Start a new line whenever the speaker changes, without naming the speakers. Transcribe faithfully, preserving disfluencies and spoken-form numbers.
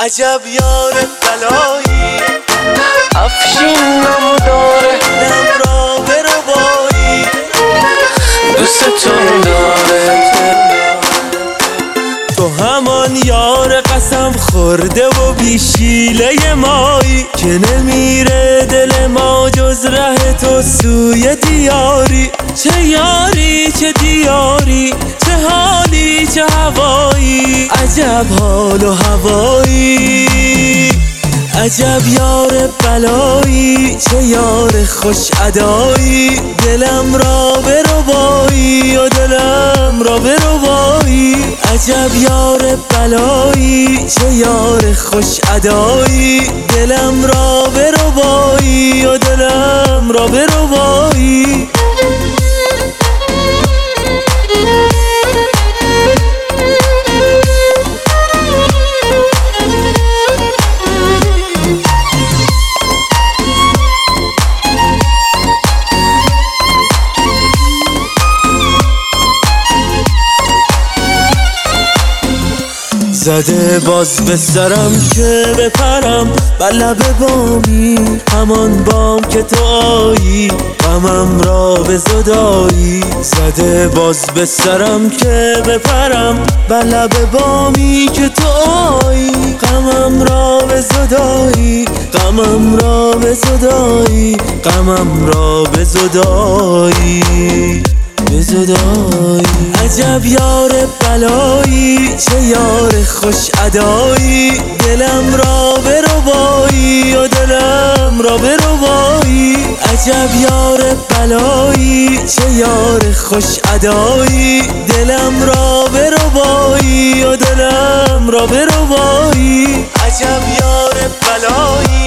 عجب یار بلایی،
افشین نمو داره،
دلم را به ربایی،
دوستتون داره.
تو همان یار قسم خورده و بیشیله مایی که نمیره دل ما جز ره تو سوی دیاری. چه یاری چه دیاری، چه حالی چه هوایی، عجب حال و هوایی. عجب یار بلایی، چه یار خوش ادایی، دلم را به ربایی و دلم را به ربایی. عجب یار بلایی، چه یار خوش ادایی، دلم را به ربایی و دلم را به ربایی. زده باز به سرم که بپرم بر لب بامی، همان بام که تو آیی غمم را به زدایی. زده باز به سرم که بپرم بر لب بامی که تو آیی غمم را به زدایی، غمم را به زدایی، غمم را به زدایی، به زدایی. عجب یار بلایی، چه یار خوش ادایی، دلم را به ربایی و دلم را به ربایی. عجب یار بلایی، چه یار خوش ادایی، دلم را به ربایی و دلم را به ربایی. عجب یار بلایی.